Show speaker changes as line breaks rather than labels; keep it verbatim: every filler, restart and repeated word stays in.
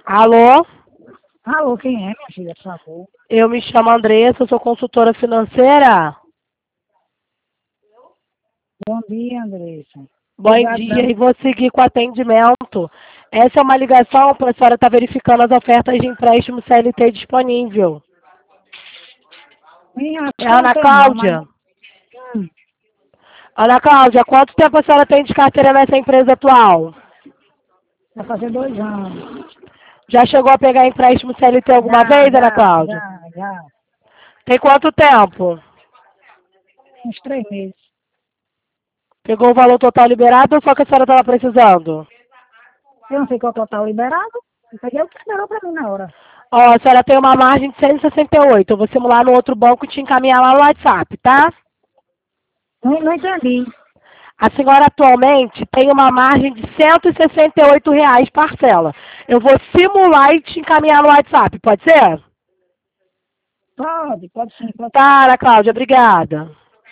Alô?
Alô, quem é, minha filha, por favor?
Eu me chamo Andressa, eu sou consultora financeira.
Bom dia, Andressa.
Bom
Obrigadão.
dia, e vou seguir com o atendimento. Essa é uma ligação para a senhora estar verificando as ofertas de empréstimo C L T disponível.
Minha, acho
É
que eu não
Ana
tenho não, mas...
Cláudia?
Hum,
Ana Cláudia, quanto tempo a senhora tem de carteira nessa empresa atual?
vai fazer dois anos.
Já chegou a pegar empréstimo C L T alguma
Já,
vez, Ana
já,
Cláudia?
já, já.
Tem quanto tempo?
Uns três meses.
Pegou o valor total liberado ou só que a senhora estava precisando?
Eu não sei qual é o total liberado. Eu peguei o que liberou pra mim na hora.
Ó, a senhora tem uma margem de cento e sessenta e oito. Eu vou simular no outro banco e te encaminhar lá no WhatsApp, tá?
Não, não entendi.
A senhora atualmente tem uma margem de cento e sessenta e oito reais parcela. Eu vou simular e te encaminhar no WhatsApp, pode ser?
Pode, pode sim, pode sim.
Tá, Ana Cláudia, obrigada.